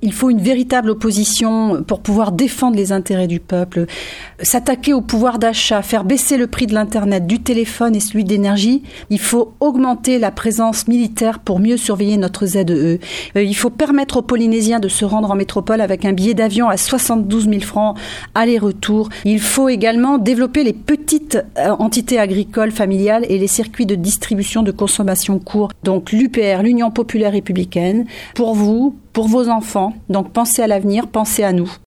Il faut une véritable opposition pour pouvoir défendre les intérêts du peuple, s'attaquer au pouvoir d'achat, faire baisser le prix de l'Internet, du téléphone et celui d'énergie. Il faut augmenter la présence militaire pour mieux surveiller notre ZEE. Il faut permettre aux Polynésiens de se rendre en métropole avec un billet d'avion à 72 000 francs aller-retour. Il faut également développer les petites entités agricoles familiales et les circuits de distribution de consommation court. Donc l'UPR, l'Union populaire républicaine, pour vous, pour vos enfants. Donc pensez à l'avenir, pensez à nous.